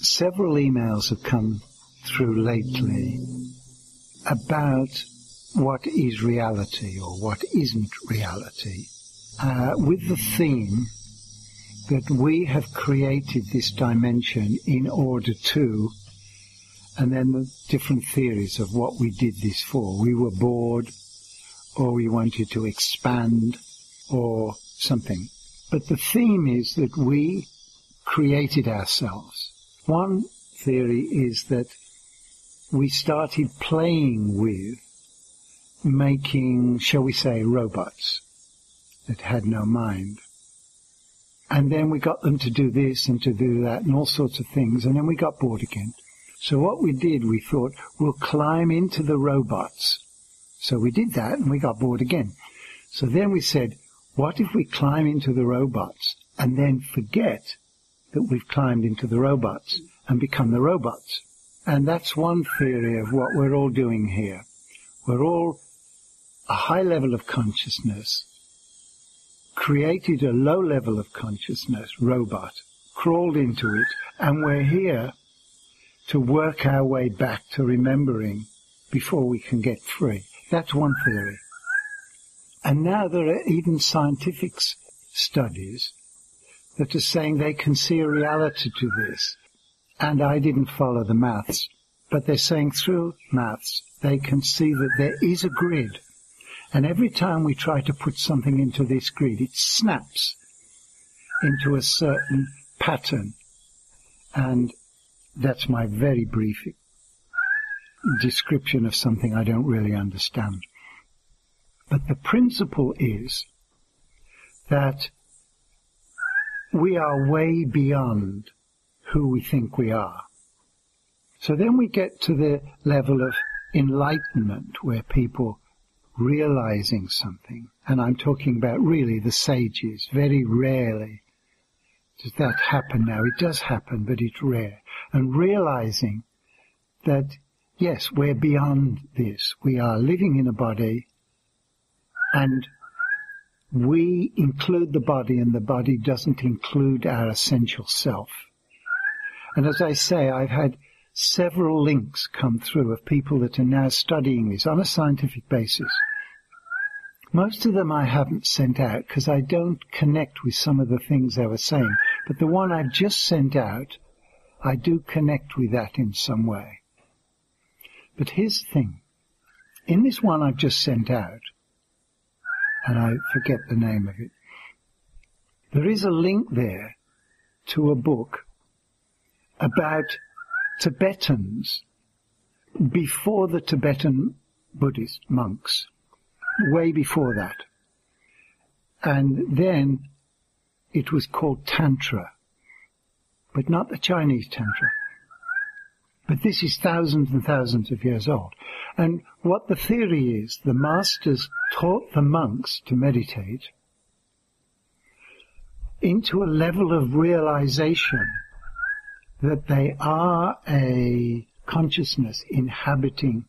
several emails have come through lately about what is reality or what isn't reality, with the theme that we have created this dimension in order to, and then the different theories of what we did this for. We were bored, or we wanted to expand, or something. But the theme is that we created ourselves. One theory is that we started playing with making, shall we say, robots that had no mind. And then we got them to do this and to do that and all sorts of things, and then we got bored again. So what we did, we thought, we'll climb into the robots. So we did that, and we got bored again. So then we said, what if we climb into the robots and then forget that we've climbed into the robots and become the robots? And that's one theory of what we're all doing here. We're all a high level of consciousness, created a low level of consciousness, robot, crawled into it, and we're here to work our way back to remembering before we can get free. That's one theory. And now there are even scientific studies that are saying they can see a reality to this. And I didn't follow the maths, but they're saying through maths they can see that there is a grid. And every time we try to put something into this grid, it snaps into a certain pattern. And that's my very brief description of something I don't really understand. But the principle is that we are way beyond who we think we are. So then we get to the level of enlightenment where people realizing something, and I'm talking about really the sages. Very rarely does that happen now. It does happen, but it's rare. And realizing that, yes, we're beyond this. We are living in a body, and we include the body, and the body doesn't include our essential self. And as I say, I've had several links come through of people that are now studying this on a scientific basis. Most of them I haven't sent out because I don't connect with some of the things they were saying. But the one I've just sent out, I do connect with that in some way. But here's the thing. In this one I've just sent out, and I forget the name of it, there is a link there to a book about Tibetans before the Tibetan Buddhist monks, way before that. And then it was called Tantra, but not the Chinese Tantra. But this is thousands and thousands of years old. And what the theory is, the masters taught the monks to meditate into a level of realization that they are a consciousness inhabiting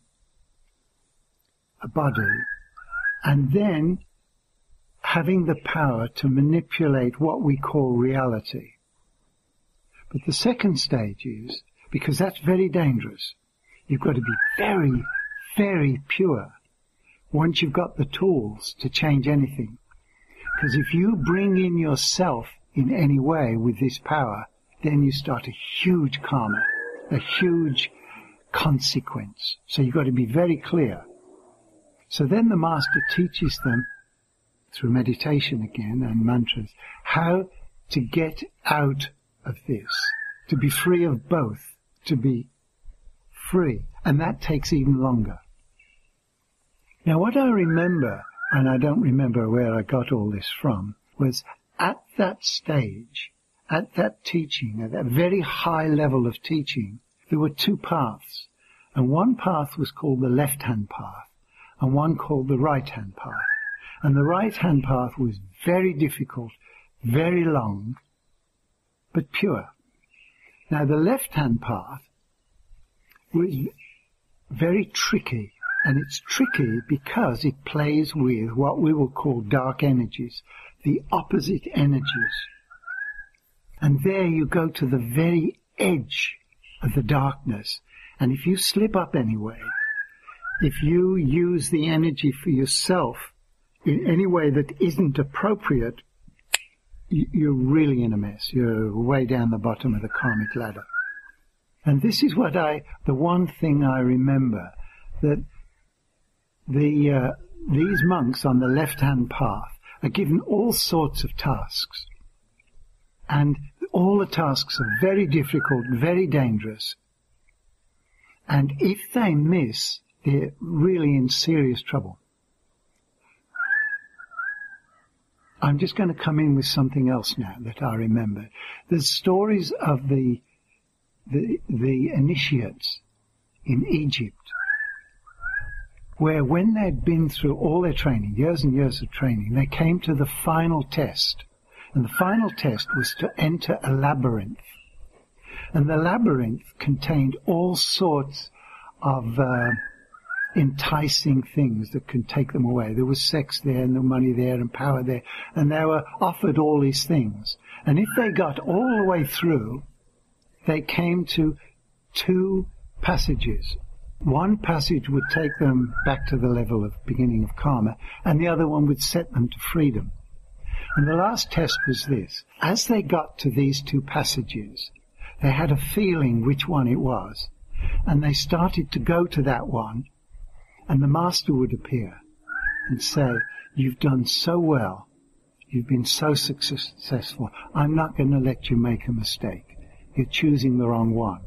a body, and then having the power to manipulate what we call reality. But the second stage is, because that's very dangerous, you've got to be very, very pure once you've got the tools to change anything. Because if you bring in yourself in any way with this power, then you start a huge karma, a huge consequence. So you've got to be very clear. So then the master teaches them, through meditation again and mantras, how to get out of this, to be free of both, to be free. And that takes even longer. Now what I remember, and I don't remember where I got all this from, was at that stage, at that teaching, at that very high level of teaching, there were two paths. And one path was called the left-hand path, and one called the right-hand path. And the right-hand path was very difficult, very long, but pure. Now the left-hand path was very tricky, and it's tricky because it plays with what we will call dark energies, the opposite energies. And there you go to the very edge of the darkness. And if you slip up anyway, if you use the energy for yourself in any way that isn't appropriate, you're really in a mess. You're way down the bottom of the karmic ladder. And this is the one thing I remember, that these monks on the left-hand path are given all sorts of tasks. And all the tasks are very difficult, very dangerous. And if they miss, they're really in serious trouble. I'm just going to come in with something else now that I remember. There's stories of the initiates in Egypt, where when they'd been through all their training, years and years of training, they came to the final test. And the final test was to enter a labyrinth. And the labyrinth contained all sorts of enticing things that can take them away. There was sex there, and the money there, and power there, and they were offered all these things. And if they got all the way through, they came to 2 passages. One passage would take them back to the level of beginning of karma, and the other one would set them to freedom. And the last test was this. As they got to these 2 passages, they had a feeling which one it was, and they started to go to that one, and the master would appear and say, "You've done so well, you've been so successful, I'm not going to let you make a mistake. You're choosing the wrong one."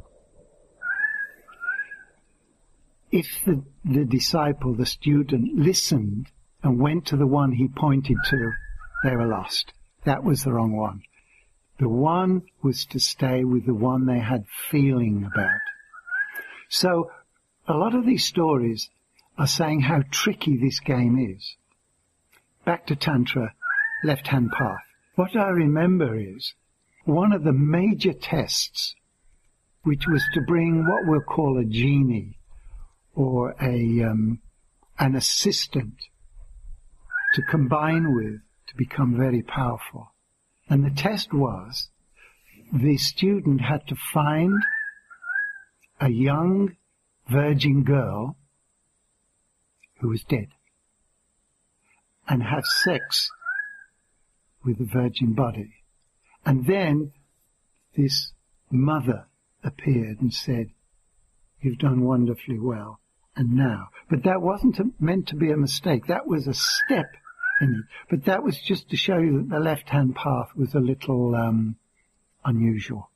If the disciple, the student, listened and went to the one he pointed to, they were lost. That was the wrong one. The one was to stay with the one they had feeling about. So a lot of these stories are saying how tricky this game is. Back to Tantra, left-hand path. What I remember is one of the major tests, which was to bring what we'll call a genie or an assistant to combine with to become very powerful. And the test was the student had to find a young virgin girl who was dead and have sex with the virgin body. And then this mother appeared and said, "You've done wonderfully well, and now." But that wasn't meant to be a mistake. That was a step in it. But that was just to show you that the left-hand path was a little unusual.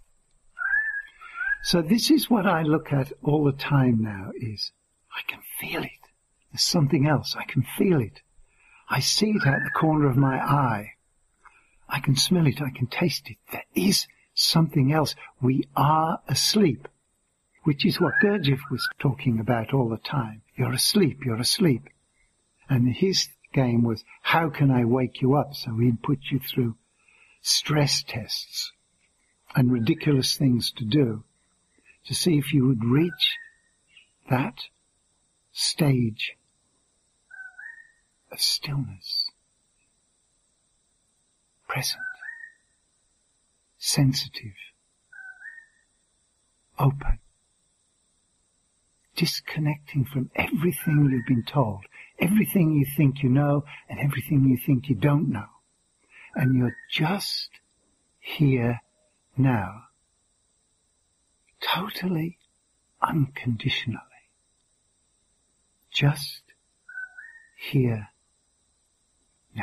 So this is what I look at all the time now, is I can feel it. There's something else. I can feel it. I see it out the corner of my eye. I can smell it. I can taste it. There is something else. We are asleep, which is what Gurdjieff was talking about all the time. You're asleep. You're asleep. And his game was, how can I wake you up? So he'd put you through stress tests and ridiculous things to do to see if you would reach that stage of stillness, present, sensitive, open, disconnecting from everything you've been told, everything you think you know and everything you think you don't know. And you're just here now, totally unconditionally, just here now.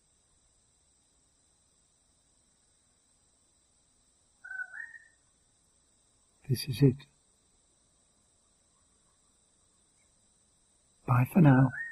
This is it. Bye for now.